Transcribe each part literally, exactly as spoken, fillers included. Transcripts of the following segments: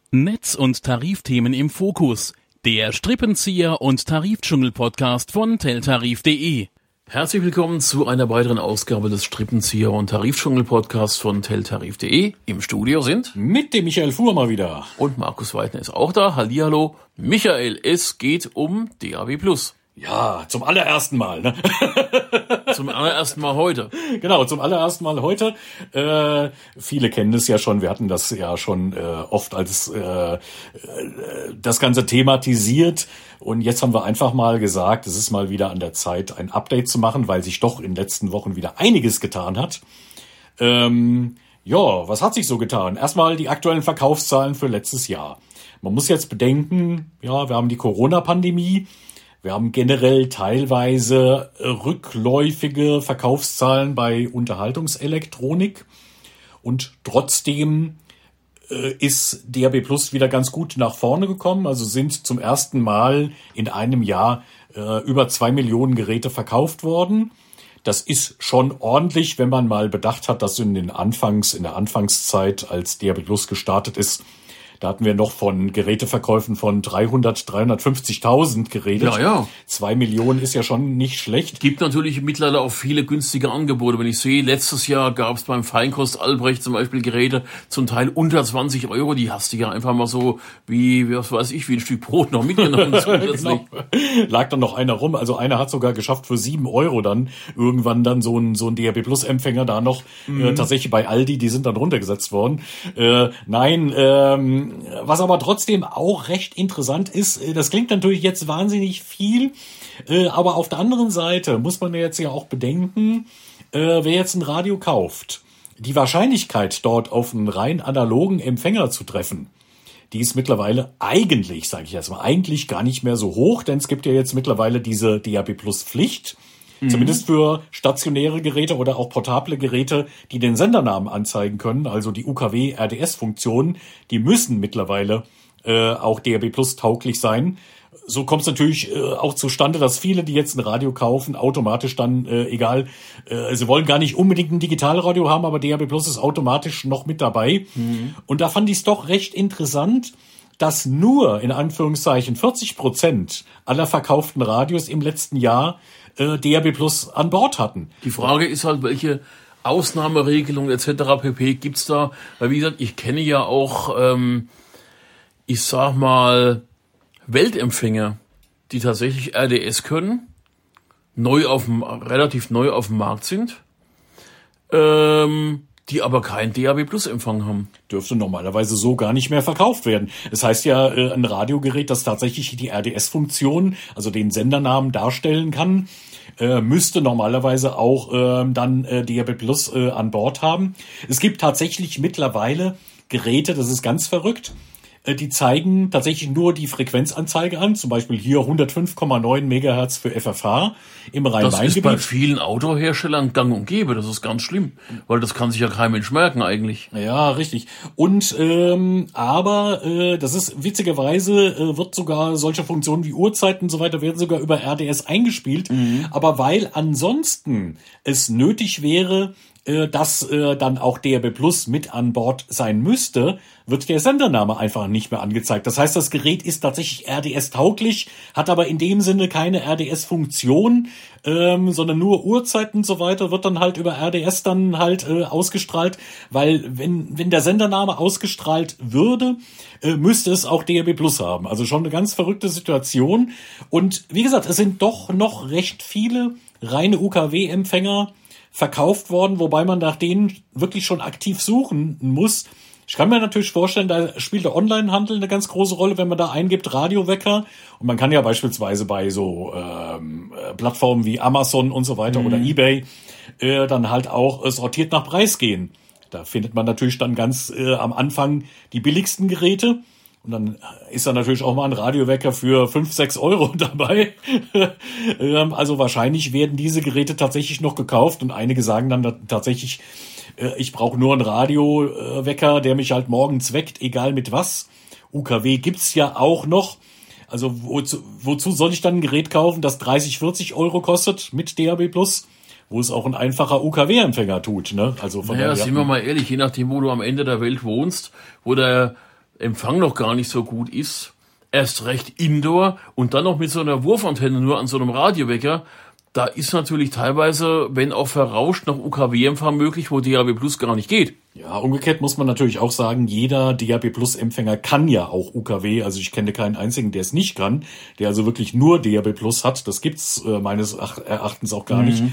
Netz- und Tarifthemen im Fokus. Der Strippenzieher und Tarifdschungel-Podcast von teltarif punkt de. Herzlich willkommen zu einer weiteren Ausgabe des Strippenzieher und Tarifdschungel-Podcasts von teltarif punkt de. Im Studio sind mit dem Michael Fuhr mal wieder. Und Markus Weidner ist auch da. Hallihallo. Michael, es geht um D A B plus. Ja, zum allerersten Mal, ne? Zum allerersten Mal heute. Genau, zum allerersten Mal heute. Äh, viele kennen es ja schon, wir hatten das ja schon äh, oft als äh, äh, das Ganze thematisiert. Und jetzt haben wir einfach mal gesagt, es ist mal wieder an der Zeit, ein Update zu machen, weil sich doch in den letzten Wochen wieder einiges getan hat. Ähm, ja, was hat sich so getan? Erstmal die aktuellen Verkaufszahlen für letztes Jahr. Man muss jetzt bedenken, ja, wir haben die Corona-Pandemie. Wir haben generell teilweise rückläufige Verkaufszahlen bei Unterhaltungselektronik und trotzdem äh, ist D A B plus wieder ganz gut nach vorne gekommen. Also sind zum ersten Mal in einem Jahr äh, über zwei Millionen Geräte verkauft worden. Das ist schon ordentlich, wenn man mal bedacht hat, dass in den Anfangs, in der Anfangszeit, als D A B plus gestartet ist, da hatten wir noch von Geräteverkäufen von dreihundert, dreihundertfünfzigtausend geredet. Ja, ja. Zwei Millionen ist ja schon nicht schlecht. Gibt natürlich mittlerweile auch viele günstige Angebote. Wenn ich sehe, letztes Jahr gab es beim Feinkost Albrecht zum Beispiel Geräte zum Teil unter zwanzig Euro. Die hast du ja einfach mal so wie, was weiß ich, wie ein Stück Brot noch mitgenommen. Genau. Lag dann noch einer rum. Also einer hat sogar geschafft für sieben Euro dann irgendwann dann so ein, so ein D A B plus Empfänger da noch mhm. äh, tatsächlich bei Aldi. Die sind dann runtergesetzt worden. Äh, nein, ähm, was aber trotzdem auch recht interessant ist, das klingt natürlich jetzt wahnsinnig viel, aber auf der anderen Seite muss man ja jetzt ja auch bedenken, wer jetzt ein Radio kauft, die Wahrscheinlichkeit dort auf einen rein analogen Empfänger zu treffen, die ist mittlerweile eigentlich, sage ich jetzt mal, eigentlich gar nicht mehr so hoch, denn es gibt ja jetzt mittlerweile diese D A B plus Pflicht. Mhm. Zumindest für stationäre Geräte oder auch portable Geräte, die den Sendernamen anzeigen können, also die U K W-R D S-Funktionen, die müssen mittlerweile äh, auch D A B plus tauglich sein. So kommt es natürlich äh, auch zustande, dass viele, die jetzt ein Radio kaufen, automatisch dann, äh, egal, äh, sie wollen gar nicht unbedingt ein Digitalradio haben, aber D A B plus ist automatisch noch mit dabei. Mhm. Und da fand ich es doch recht interessant, dass nur, in Anführungszeichen, vierzig Prozent aller verkauften Radios im letzten Jahr D A B plus an Bord hatten. Die Frage ist halt, welche Ausnahmeregelungen et cetera pp. Gibt's da? Weil wie gesagt, ich kenne ja auch, ähm, ich sag mal, Weltempfänger, die tatsächlich R D S können, neu auf dem, relativ neu auf dem Markt sind, ähm, die aber keinen D A B plus Empfang haben. Dürfte normalerweise so gar nicht mehr verkauft werden. Das heißt ja, ein Radiogerät, das tatsächlich die R D S-Funktion, also den Sendernamen darstellen kann, müsste normalerweise auch dann D A B plus an Bord haben. Es gibt tatsächlich mittlerweile Geräte, das ist ganz verrückt, die zeigen tatsächlich nur die Frequenzanzeige an, zum Beispiel hier hundertfünf Komma neun Megahertz für F F H im Rhein-Main-Gebiet. Das ist bei vielen Autoherstellern gang und gäbe, das ist ganz schlimm, weil das kann sich ja kein Mensch merken eigentlich. Ja, richtig. Und ähm, aber äh, das ist witzigerweise, äh, wird sogar solche Funktionen wie Uhrzeiten und so weiter werden sogar über R D S eingespielt, mhm. aber weil ansonsten es nötig wäre, dass äh, dann auch D A B plus mit an Bord sein müsste, wird der Sendername einfach nicht mehr angezeigt. Das heißt, das Gerät ist tatsächlich R D S-tauglich, hat aber in dem Sinne keine R D S-Funktion, ähm, sondern nur Uhrzeiten und so weiter, wird dann halt über R D S dann halt äh, ausgestrahlt, weil wenn wenn der Sendername ausgestrahlt würde, äh, müsste es auch D A B plus haben. Also schon eine ganz verrückte Situation. Und wie gesagt, es sind doch noch recht viele reine U K W-Empfänger verkauft worden, wobei man nach denen wirklich schon aktiv suchen muss. Ich kann mir natürlich vorstellen, da spielt der Onlinehandel eine ganz große Rolle, wenn man da eingibt Radiowecker. Und man kann ja beispielsweise bei so ähm, Plattformen wie Amazon und so weiter mhm. oder eBay äh, dann halt auch äh, sortiert nach Preis gehen. Da findet man natürlich dann ganz äh, am Anfang die billigsten Geräte. Und dann ist da natürlich auch mal ein Radiowecker für fünf, sechs Euro dabei. Also wahrscheinlich werden diese Geräte tatsächlich noch gekauft und einige sagen dann tatsächlich, ich brauche nur einen Radiowecker, der mich halt morgens weckt, egal mit was. U K W gibt's ja auch noch. Also wozu, wozu soll ich dann ein Gerät kaufen, das dreißig, vierzig Euro kostet mit D A B plus? Wo es auch ein einfacher U K W-Empfänger tut, ne? Also von naja, daher, sind wir mal ehrlich, je nachdem, wo du am Ende der Welt wohnst, wo der Empfang noch gar nicht so gut ist, erst recht Indoor und dann noch mit so einer Wurfantenne nur an so einem Radiowecker, da ist natürlich teilweise, wenn auch verrauscht, noch U K W-Empfang möglich, wo D A B Plus gar nicht geht. Ja, umgekehrt muss man natürlich auch sagen, jeder D A B Plus Empfänger kann ja auch U K W. Also ich kenne keinen einzigen, der es nicht kann, der also wirklich nur D A B Plus hat. Das gibt's äh, meines Erachtens auch gar mhm. nicht.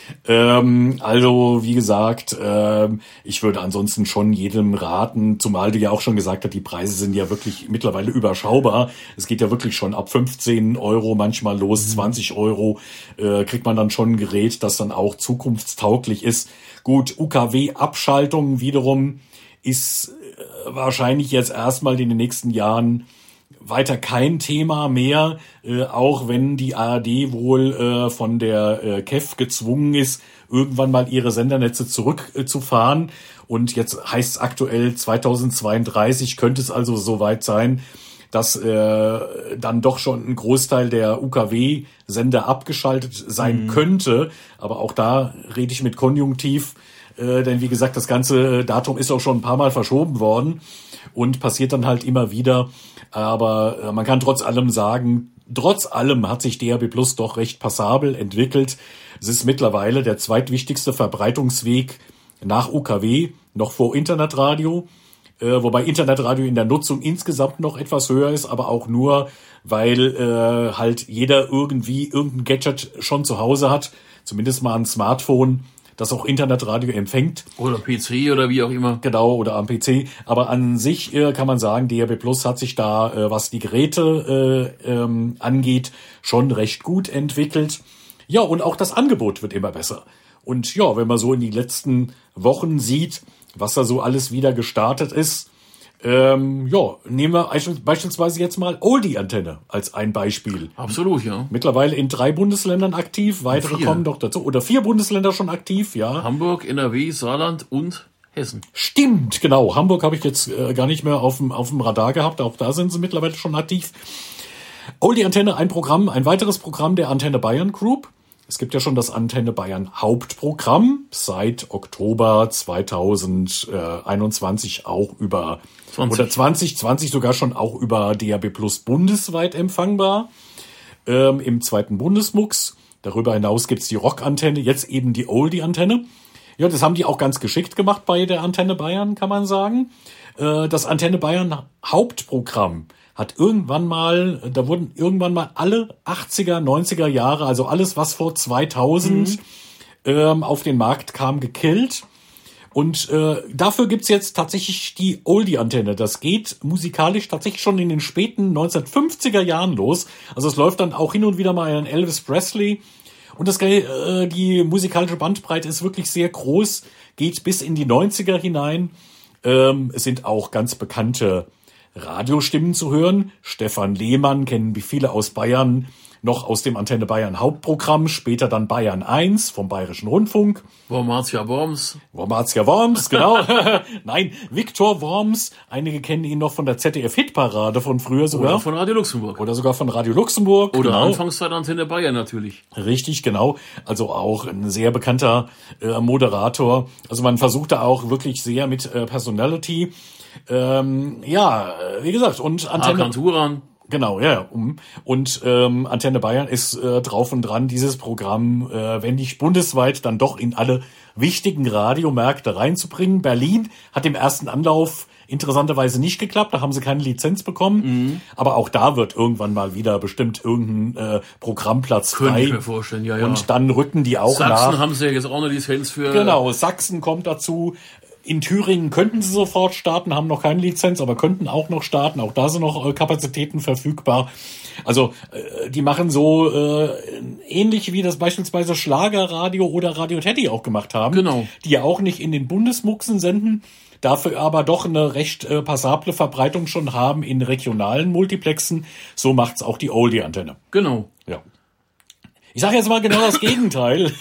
Ähm, also wie gesagt, ähm, ich würde ansonsten schon jedem raten, zumal du ja auch schon gesagt hast, die Preise sind ja wirklich mittlerweile überschaubar. Es geht ja wirklich schon ab fünfzehn Euro manchmal los, mhm. zwanzig Euro äh, kriegt man dann schon ein Gerät, das dann auch zukunftstauglich ist. Gut, U K W-Abschaltung wiederum ist äh, wahrscheinlich jetzt erstmal in den nächsten Jahren weiter kein Thema mehr, äh, auch wenn die A R D wohl äh, von der äh, K E F gezwungen ist, irgendwann mal ihre Sendernetze zurückzufahren. Äh, Und jetzt heißt es aktuell zweitausendzweiunddreißig, könnte es also soweit sein, dass äh, dann doch schon ein Großteil der U K W-Sender abgeschaltet sein mhm. könnte. Aber auch da rede ich mit Konjunktiv, äh, denn wie gesagt, das ganze Datum ist auch schon ein paar Mal verschoben worden und passiert dann halt immer wieder. Aber äh, man kann trotz allem sagen, trotz allem hat sich D A B Plus doch recht passabel entwickelt. Es ist mittlerweile der zweitwichtigste Verbreitungsweg nach U K W, noch vor Internetradio. Wobei Internetradio in der Nutzung insgesamt noch etwas höher ist, aber auch nur, weil äh, halt jeder irgendwie irgendein Gadget schon zu Hause hat, zumindest mal ein Smartphone, das auch Internetradio empfängt. Oder P C oder wie auch immer. Genau, oder am P C. Aber an sich äh, kann man sagen, D A B Plus hat sich da, äh, was die Geräte äh, ähm, angeht, schon recht gut entwickelt. Ja, und auch das Angebot wird immer besser. Und ja, wenn man so in die letzten Wochen sieht, was da so alles wieder gestartet ist. Ähm, ja, nehmen wir beispielsweise jetzt mal Oldie-Antenne als ein Beispiel. Absolut, ja. Mittlerweile in drei Bundesländern aktiv, weitere vier. kommen doch dazu. Oder vier Bundesländer schon aktiv, ja. Hamburg, N R W, Saarland und Hessen. Stimmt, genau. Hamburg habe ich jetzt äh, gar nicht mehr auf dem auf dem Radar gehabt. Auch da sind sie mittlerweile schon aktiv. Oldie-Antenne, ein Programm, ein weiteres Programm der Antenne Bayern Group. Es gibt ja schon das Antenne Bayern Hauptprogramm seit Oktober zweitausendeinundzwanzig auch über zwanzig. Oder zwanzig zwanzig sogar schon auch über D A B Plus bundesweit empfangbar ähm, im zweiten Bundesmux. Darüber hinaus gibt's die Rock-Antenne, jetzt eben die Oldie-Antenne. Ja, das haben die auch ganz geschickt gemacht bei der Antenne Bayern, kann man sagen. Äh, das Antenne Bayern Hauptprogramm hat irgendwann mal, da wurden irgendwann mal alle achtziger, neunziger Jahre, also alles, was vor zweitausend mhm. ähm, auf den Markt kam, gekillt. Und äh, dafür gibt's jetzt tatsächlich die Oldie-Antenne. Das geht musikalisch tatsächlich schon in den späten neunzehnhundertfünfziger Jahren los. Also es läuft dann auch hin und wieder mal ein Elvis Presley. Und das äh, die musikalische Bandbreite ist wirklich sehr groß, geht bis in die neunziger hinein. Ähm, es sind auch ganz bekannte Radiostimmen zu hören. Stefan Lehmann kennen wie viele aus Bayern noch aus dem Antenne Bayern Hauptprogramm, später dann Bayern eins vom Bayerischen Rundfunk. Wormatia Worms. Wormatia Worms, genau. Nein, Viktor Worms, einige kennen ihn noch von der Z D F-Hitparade von früher sogar. Oder von Radio Luxemburg. Oder sogar von Radio Luxemburg. Oder genau. Anfangszeit Antenne Bayern natürlich. Richtig, genau. Also auch ein sehr bekannter äh, Moderator. Also man versucht da auch wirklich sehr mit äh, Personality. Ähm, ja, wie gesagt, und Antenne... Hakan Turan. Genau, ja. Um, und ähm, Antenne Bayern ist äh, drauf und dran, dieses Programm, äh, wenn nicht bundesweit, dann doch in alle wichtigen Radiomärkte reinzubringen. Berlin hat im ersten Anlauf interessanterweise nicht geklappt, da haben sie keine Lizenz bekommen. Mhm. Aber auch da wird irgendwann mal wieder bestimmt irgendein äh, Programmplatz frei. Könnte ich mir vorstellen, ja, ja. Und dann rücken die auch Sachsen nach. Sachsen haben sie ja jetzt auch eine Lizenz für... Genau, Sachsen kommt dazu. In Thüringen könnten sie sofort starten, haben noch keine Lizenz, aber könnten auch noch starten. Auch da sind noch äh, Kapazitäten verfügbar. Also äh, die machen so äh, ähnlich wie das beispielsweise Schlagerradio oder Radio Teddy auch gemacht haben. Genau. Die ja auch nicht in den Bundesmuxen senden, dafür aber doch eine recht äh, passable Verbreitung schon haben in regionalen Multiplexen. So macht's auch die Oldie-Antenne. Genau. Ja. Ich sage jetzt mal genau das Gegenteil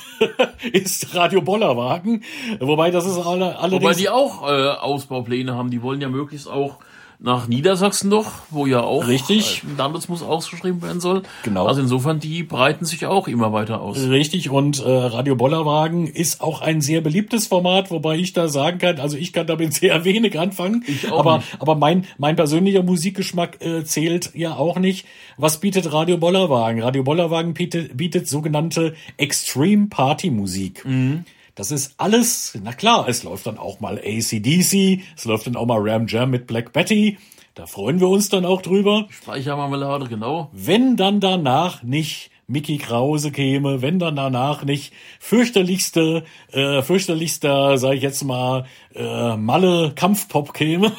ist Radio Bollerwagen, wobei das ist alle, allerdings... Wobei die auch äh, Ausbaupläne haben, die wollen ja möglichst auch nach Niedersachsen doch, wo ja auch Richtig. ein Landesmus ausgeschrieben werden soll. Genau. Also insofern, die breiten sich auch immer weiter aus. Richtig, und äh, Radio Bollerwagen ist auch ein sehr beliebtes Format, wobei ich da sagen kann, also ich kann damit sehr wenig anfangen, Ich auch aber nicht. aber mein mein persönlicher Musikgeschmack äh, zählt ja auch nicht. Was bietet Radio Bollerwagen? Radio Bollerwagen bietet, bietet sogenannte Extreme Party Musik. Mhm. Das ist alles, na klar, es läuft dann auch mal A C D C, es läuft dann auch mal Ram Jam mit Black Betty, da freuen wir uns dann auch drüber. Speichermarmelade, genau. Wenn dann danach nicht Mickey Krause käme, wenn dann danach nicht fürchterlichste, äh, fürchterlichster, sag ich jetzt mal, äh, Malle Kampfpop käme.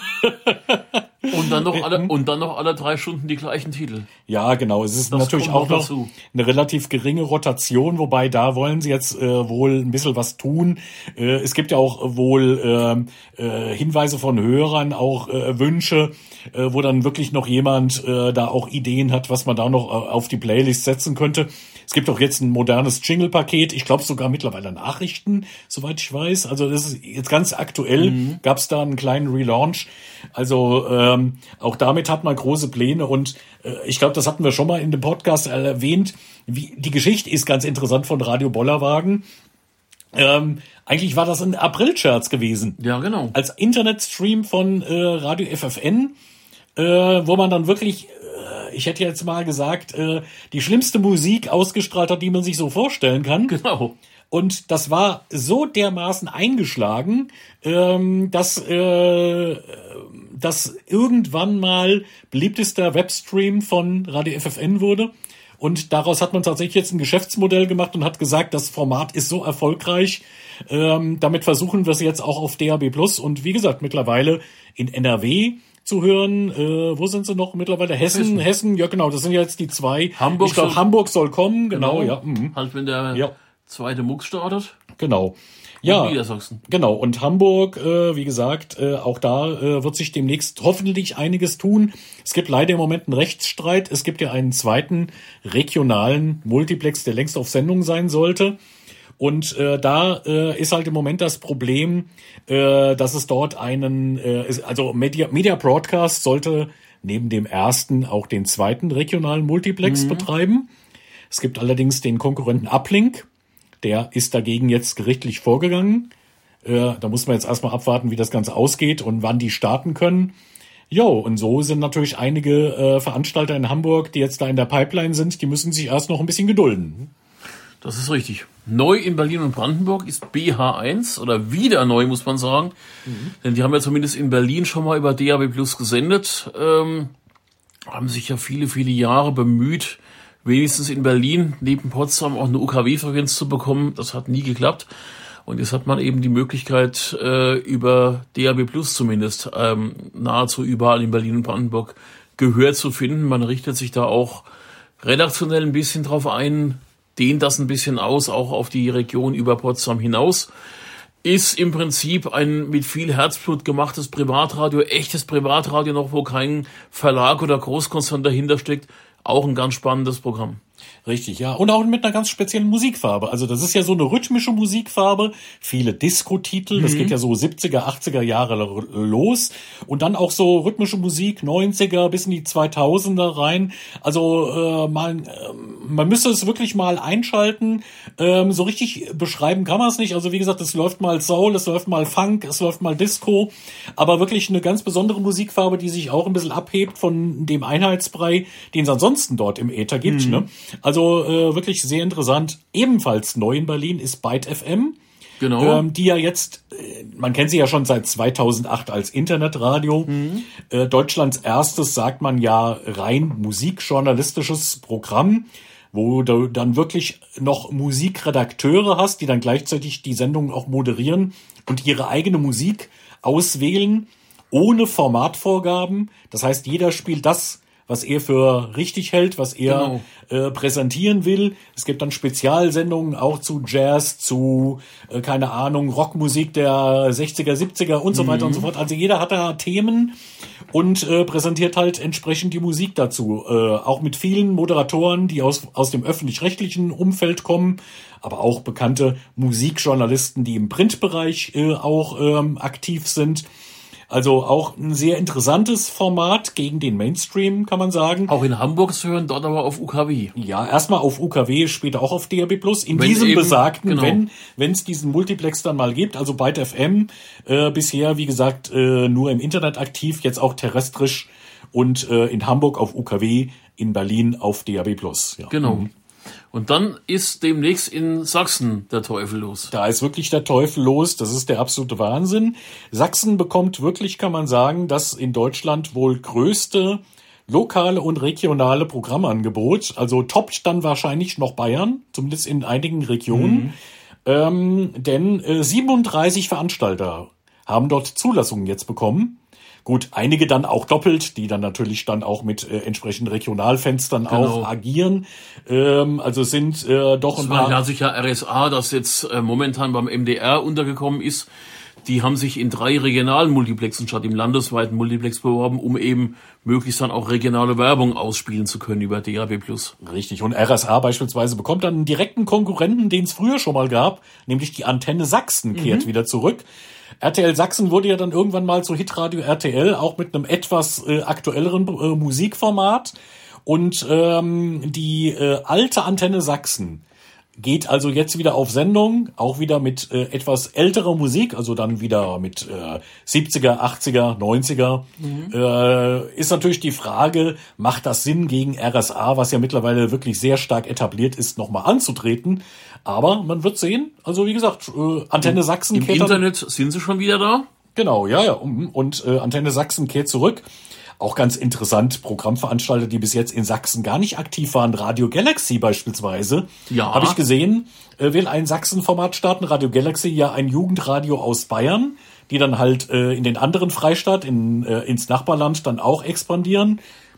Und dann noch alle, und dann noch alle drei Stunden die gleichen Titel. Ja, genau. Es ist Das natürlich kommt auch noch noch dazu. eine relativ geringe Rotation, wobei da wollen sie jetzt äh, wohl ein bisschen was tun. Äh, es gibt ja auch wohl äh, äh, Hinweise von Hörern, auch äh, Wünsche, äh, wo dann wirklich noch jemand äh, da auch Ideen hat, was man da noch äh, auf die Playlist setzen könnte. Es gibt auch jetzt ein modernes Jingle-Paket. Ich glaube sogar mittlerweile Nachrichten, soweit ich weiß. Also das ist jetzt ganz aktuell. Mhm. Gab es da einen kleinen Relaunch. Also ähm, auch damit hat man große Pläne. Und äh, ich glaube, das hatten wir schon mal in dem Podcast erwähnt. Wie, die Geschichte ist ganz interessant von Radio Bollerwagen. Ähm, eigentlich war das ein April-Scherz gewesen. Ja, genau. Als Internetstream von äh, Radio F F N, äh, wo man dann wirklich, äh, ich hätte jetzt mal gesagt, äh, die schlimmste Musik ausgestrahlt hat, die man sich so vorstellen kann. Genau. Und das war so dermaßen eingeschlagen, ähm, dass, äh, dass irgendwann mal beliebtester Webstream von Radio F F N wurde. Und daraus hat man tatsächlich jetzt ein Geschäftsmodell gemacht und hat gesagt, das Format ist so erfolgreich. Ähm, damit versuchen wir es jetzt auch auf D A B Plus. Und wie gesagt, mittlerweile in N R W zu hören. Äh, wo sind sie noch mittlerweile? Hessen, Hessen, Hessen, ja genau, das sind ja jetzt die zwei. Hamburg ich glaube, soll, Hamburg soll kommen, genau, genau ja. Mhm. Halt, wenn der ja. zweite Mux startet. Genau. Ja, Niedersachsen. Genau. Und Hamburg, äh, wie gesagt, äh, auch da äh, wird sich demnächst hoffentlich einiges tun. Es gibt leider im Moment einen Rechtsstreit. Es gibt ja einen zweiten regionalen Multiplex, der längst auf Sendung sein sollte. Und äh, da äh, ist halt im Moment das Problem, äh, dass es dort einen, äh, also Media, Media Broadcast sollte neben dem ersten auch den zweiten regionalen Multiplex mhm. betreiben. Es gibt allerdings den Konkurrenten Uplink. Der ist dagegen jetzt gerichtlich vorgegangen. Äh, da muss man jetzt erstmal abwarten, wie das Ganze ausgeht und wann die starten können. Jo, und so sind natürlich einige äh, Veranstalter in Hamburg, die jetzt da in der Pipeline sind, die müssen sich erst noch ein bisschen gedulden. Das ist richtig. Neu in Berlin und Brandenburg ist B H eins oder wieder neu, muss man sagen. Mhm. Denn die haben ja zumindest in Berlin schon mal über D A B Plus gesendet. Ähm, haben sich ja viele, viele Jahre bemüht, wenigstens in Berlin neben Potsdam auch eine U K W-Frequenz zu bekommen. Das hat nie geklappt. Und jetzt hat man eben die Möglichkeit, äh, über D A B Plus zumindest ähm, nahezu überall in Berlin und Brandenburg Gehör zu finden. Man richtet sich da auch redaktionell ein bisschen drauf ein, dehnt das ein bisschen aus, auch auf die Region über Potsdam hinaus. Ist im Prinzip ein mit viel Herzblut gemachtes Privatradio, echtes Privatradio noch, wo kein Verlag oder Großkonzern dahinter steckt. Auch ein ganz spannendes Programm. Richtig, ja. Und auch mit einer ganz speziellen Musikfarbe. Also das ist ja so eine rhythmische Musikfarbe. Viele Disco-Titel. Mhm. Das geht ja so siebziger, achtziger Jahre los. Und dann auch so rhythmische Musik, neunziger bis in die zweitausender rein. Also äh, man, äh, man müsste es wirklich mal einschalten. Ähm, so richtig beschreiben kann man es nicht. Also wie gesagt, es läuft mal Soul, es läuft mal Funk, es läuft mal Disco. Aber wirklich eine ganz besondere Musikfarbe, die sich auch ein bisschen abhebt von dem Einheitsbrei, den es ansonsten dort im Äther gibt. Mhm. Ne? Also äh, wirklich sehr interessant. Ebenfalls neu in Berlin ist Byte F M. Genau. Ähm, die ja jetzt, äh, man kennt sie ja schon seit zweitausendacht als Internetradio. Mhm. Äh, Deutschlands erstes, sagt man ja, rein musikjournalistisches Programm, wo du dann wirklich noch Musikredakteure hast, die dann gleichzeitig die Sendungen auch moderieren und ihre eigene Musik auswählen, ohne Formatvorgaben. Das heißt, jeder spielt das, was er für richtig hält, was er genau. äh, präsentieren will. Es gibt dann Spezialsendungen auch zu Jazz, zu, äh, keine Ahnung, Rockmusik der sechziger, siebziger und so mhm. weiter und so fort. Also jeder hat da Themen und äh, präsentiert halt entsprechend die Musik dazu. Äh, auch mit vielen Moderatoren, die aus, aus dem öffentlich-rechtlichen Umfeld kommen, aber auch bekannte Musikjournalisten, die im Printbereich äh, auch ähm, aktiv sind. Also auch ein sehr interessantes Format gegen den Mainstream, kann man sagen. Auch in Hamburg zu hören, dort aber auf U K W. Ja, erstmal auf U K W, später auch auf D A B plus. In Wenn diesem eben, besagten, genau. wenn wenn es diesen Multiplex dann mal gibt, also Byte F M, äh, bisher, wie gesagt, äh, nur im Internet aktiv, jetzt auch terrestrisch und äh, in Hamburg auf U K W, in Berlin auf D A B plus. Ja. Genau. Mhm. Und dann ist demnächst in Sachsen der Teufel los. Da ist wirklich der Teufel los. Das ist der absolute Wahnsinn. Sachsen bekommt wirklich, kann man sagen, das in Deutschland wohl größte lokale und regionale Programmangebot. Also top dann wahrscheinlich noch Bayern, zumindest in einigen Regionen. Mhm. Ähm, denn äh, siebenunddreißig Veranstalter haben dort Zulassungen jetzt bekommen. Gut, einige dann auch doppelt, die dann natürlich dann auch mit äh, entsprechenden Regionalfans dann Genau. auch agieren. Ähm, also sind äh, doch Das ein war paar... ja sicher R S A, das jetzt äh, momentan beim M D R untergekommen ist. Die haben sich in drei regionalen Multiplexen statt im landesweiten Multiplex beworben, um eben möglichst dann auch regionale Werbung ausspielen zu können über D A B plus. Richtig. Und R S A beispielsweise bekommt dann einen direkten Konkurrenten, den es früher schon mal gab, nämlich die Antenne Sachsen kehrt mhm. wieder zurück. R T L Sachsen wurde ja dann irgendwann mal zu Hitradio R T L, auch mit einem etwas äh, aktuelleren äh, Musikformat. Und ähm, die äh, alte Antenne Sachsen geht also jetzt wieder auf Sendung, auch wieder mit äh, etwas älterer Musik, also dann wieder mit äh, siebziger, achtziger, neunziger. Mhm. Äh, ist natürlich die Frage, macht das Sinn, gegen R S A, was ja mittlerweile wirklich sehr stark etabliert ist, nochmal anzutreten? Aber man wird sehen. Also wie gesagt, äh, Antenne Im, Sachsen im kehrt Im Internet dann, sind sie schon wieder da? Genau, ja, ja. Und äh, Antenne Sachsen kehrt zurück. Auch ganz interessant, Programmveranstalter, die bis jetzt in Sachsen gar nicht aktiv waren. Radio Galaxy beispielsweise. Ja. Habe ich gesehen, äh, will ein Sachsen-Format starten. Radio Galaxy, ja ein Jugendradio aus Bayern, die dann halt äh, in den anderen Freistaat, in, äh, ins Nachbarland dann auch expandieren.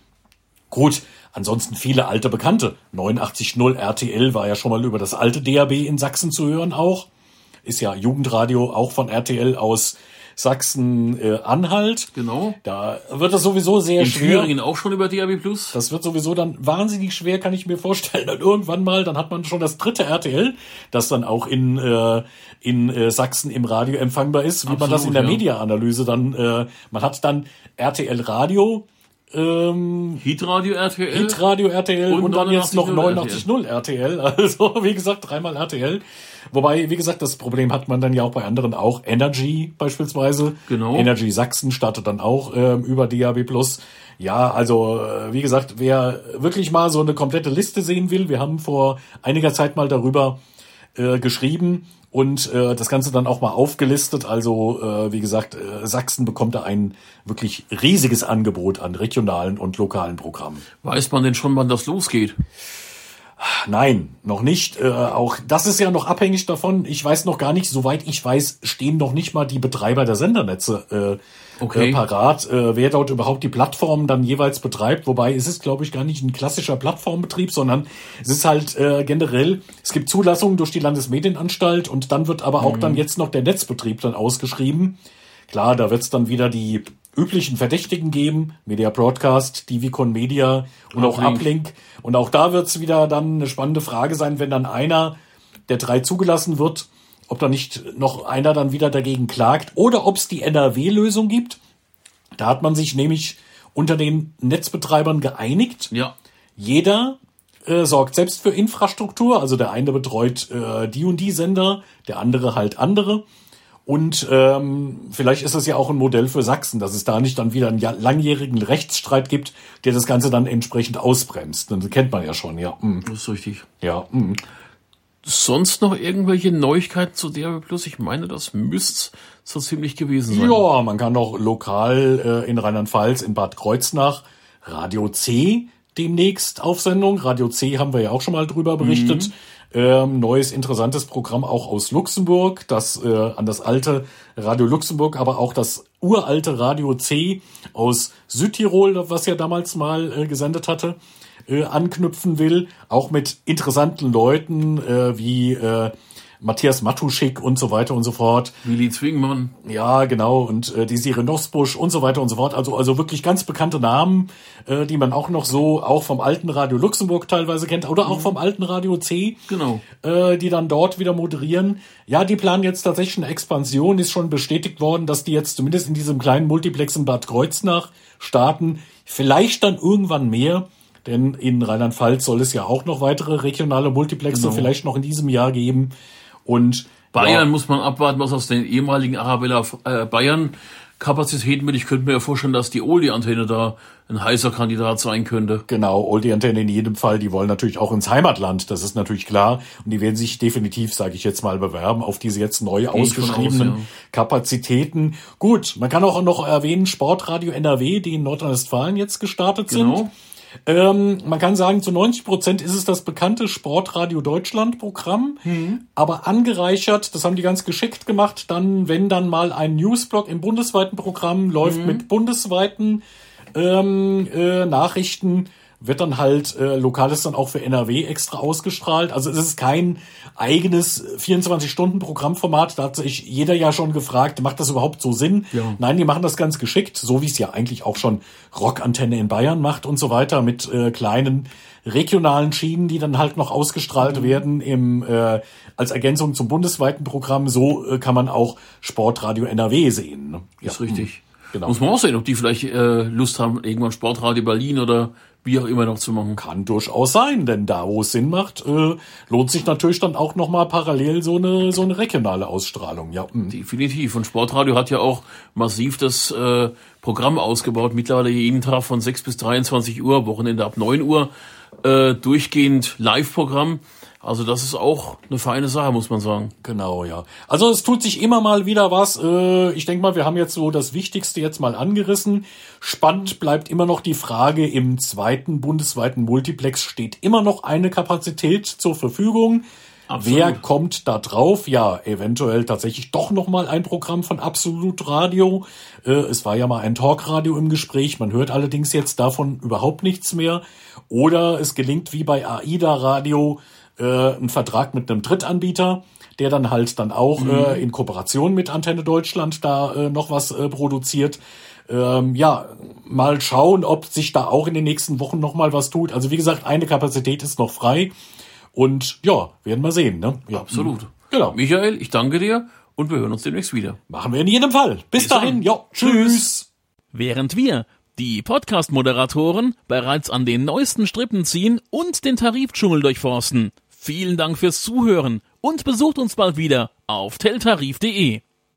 Gut, ansonsten viele alte Bekannte. neunundachtzig Komma null R T L war ja schon mal über das alte D A B in Sachsen zu hören auch. Ist ja Jugendradio auch von R T L aus Sachsen-Anhalt. Äh, genau. Da wird das sowieso sehr in schwer. In Thüringen auch schon über D A B plus. Das wird sowieso dann wahnsinnig schwer, kann ich mir vorstellen. Und irgendwann mal, dann hat man schon das dritte R T L, das dann auch in äh, in äh, Sachsen im Radio empfangbar ist, wie Absolut, man das in der ja. Media-Analyse dann, äh, man hat dann R T L Radio, ähm, Hitradio R T L. Hitradio R T L und, und dann jetzt noch neunundachtzig Komma null R T L. Also, wie gesagt, dreimal R T L. Wobei, wie gesagt, das Problem hat man dann ja auch bei anderen auch. Energy beispielsweise. Genau. Energy Sachsen startet dann auch ähm, über D A B plus. Ja, also, äh, wie gesagt, wer wirklich mal so eine komplette Liste sehen will, wir haben vor einiger Zeit mal darüber äh, geschrieben und äh, das Ganze dann auch mal aufgelistet. Also, äh, wie gesagt, äh, Sachsen bekommt da ein wirklich riesiges Angebot an regionalen und lokalen Programmen. Weiß man denn schon, wann das losgeht? Nein, noch nicht. Äh, auch das ist ja noch abhängig davon. Ich weiß noch gar nicht, soweit ich weiß, stehen noch nicht mal die Betreiber der Sendernetze äh, okay. äh, parat, äh, wer dort überhaupt die Plattformen dann jeweils betreibt. Wobei es ist, glaube ich, gar nicht ein klassischer Plattformbetrieb, sondern es ist halt äh, generell, es gibt Zulassungen durch die Landesmedienanstalt und dann wird aber auch mhm. dann jetzt noch der Netzbetrieb dann ausgeschrieben. Klar, da wird es dann wieder die üblichen Verdächtigen geben, Media Broadcast, Divicon Media und auch Uplink. Und auch da wird es wieder dann eine spannende Frage sein, wenn dann einer der drei zugelassen wird, ob da nicht noch einer dann wieder dagegen klagt oder ob es die N R W-Lösung gibt. Da hat man sich nämlich unter den Netzbetreibern geeinigt. Ja. Jeder äh, sorgt selbst für Infrastruktur, also der eine betreut äh, die und die Sender, der andere halt andere. Und ähm, vielleicht ist es ja auch ein Modell für Sachsen, dass es da nicht dann wieder einen langjährigen Rechtsstreit gibt, der das Ganze dann entsprechend ausbremst. Das kennt man ja schon, ja. Mhm. Das ist richtig. Ja. Mhm. Sonst noch irgendwelche Neuigkeiten zu D A B plus? Ich meine, das müsste so ziemlich gewesen sein. Ja, man kann noch lokal äh, in Rheinland-Pfalz, in Bad Kreuznach, Radio C demnächst auf Sendung. Radio C haben wir ja auch schon mal drüber berichtet. Mhm. Ähm, neues, interessantes Programm auch aus Luxemburg, das äh, an das alte Radio Luxemburg, aber auch das uralte Radio C aus Südtirol, was ja damals mal äh, gesendet hatte, äh, anknüpfen will. Auch mit interessanten Leuten äh, wie äh, Matthias Matuschik und so weiter und so fort. Willi Zwingmann. Ja, genau. Und äh, die Sire Nosbusch und so weiter und so fort. Also also wirklich ganz bekannte Namen, äh, die man auch noch so auch vom alten Radio Luxemburg teilweise kennt oder auch vom alten Radio C. Genau. Äh, die dann dort wieder moderieren. Ja, die planen jetzt tatsächlich eine Expansion. Ist schon bestätigt worden, dass die jetzt zumindest in diesem kleinen Multiplex in Bad Kreuznach starten. Vielleicht dann irgendwann mehr. Denn in Rheinland-Pfalz soll es ja auch noch weitere regionale Multiplexe Genau. vielleicht noch in diesem Jahr geben. Und Bayern ja, muss man abwarten, was aus den ehemaligen Arabella äh, Bayern Kapazitäten wird. Ich könnte mir ja vorstellen, dass die Oldie-Antenne da ein heißer Kandidat sein könnte. genau, Oldie-Antenne in jedem Fall, die wollen natürlich auch ins Heimatland, das ist natürlich klar. Und die werden sich definitiv, sage ich jetzt mal, bewerben auf diese jetzt neu ich von ausgeschriebenen aus, ja. Kapazitäten. Gut, man kann auch noch erwähnen, Sportradio N R W, die in Nordrhein-Westfalen jetzt gestartet Genau. sind. Ähm, man kann sagen, zu neunzig Prozent ist es das bekannte Sportradio Deutschland Programm, Mhm. aber angereichert, das haben die ganz geschickt gemacht, dann, wenn dann mal ein Newsblock im bundesweiten Programm läuft Mhm. mit bundesweiten ähm, äh, Nachrichten, wird dann halt äh, lokales dann auch für N R W extra ausgestrahlt. Also es ist kein eigenes vierundzwanzig-Stunden-Programmformat. Da hat sich jeder ja schon gefragt, macht das überhaupt so Sinn? Ja. Nein, die machen das ganz geschickt, so wie es ja eigentlich auch schon Rockantenne in Bayern macht und so weiter, mit äh, kleinen regionalen Schienen, die dann halt noch ausgestrahlt Mhm. werden im äh, als Ergänzung zum bundesweiten Programm. So äh, kann man auch Sportradio N R W sehen. Ne? Ist richtig. Genau. Muss man auch sehen, ob die vielleicht äh, Lust haben, irgendwann Sportradio Berlin oder wie auch immer noch zu machen. Kann durchaus sein, denn da, wo es Sinn macht, äh, lohnt sich natürlich dann auch nochmal parallel so eine so eine regionale Ausstrahlung. Ja, mm. Definitiv. Und Sportradio hat ja auch massiv das äh, Programm ausgebaut. Mittlerweile jeden Tag von sechs bis dreiundzwanzig Uhr, Wochenende ab neun Uhr, äh, durchgehend Live-Programm. Also das ist auch eine feine Sache, muss man sagen. Genau, ja. Also es tut sich immer mal wieder was. Äh, ich denke mal, wir haben jetzt so das Wichtigste jetzt mal angerissen. Spannend bleibt immer noch die Frage, im zweiten bundesweiten Multiplex steht immer noch eine Kapazität zur Verfügung. Absolut. Wer kommt da drauf? Ja, eventuell tatsächlich doch nochmal ein Programm von Absolut Radio. Äh, es war ja mal ein Talkradio im Gespräch. Man hört allerdings jetzt davon überhaupt nichts mehr. Oder es gelingt wie bei AIDA Radio äh, ein Vertrag mit einem Drittanbieter, der dann halt dann auch mhm. äh, in Kooperation mit Antenne Deutschland da äh, noch was äh, produziert. Ähm, ja, mal schauen, ob sich da auch in den nächsten Wochen noch mal was tut. Also wie gesagt, eine Kapazität ist noch frei. Und ja, werden wir sehen. Ne? Ja. Absolut. Genau. Michael, ich danke dir und wir hören uns demnächst wieder. Machen wir in jedem Fall. Bis, Bis dahin. dann. Ja, tschüss. Während wir, die Podcast-Moderatoren, bereits an den neuesten Strippen ziehen und den Tarifdschungel durchforsten. Vielen Dank fürs Zuhören und besucht uns bald wieder auf teltarif punkt de.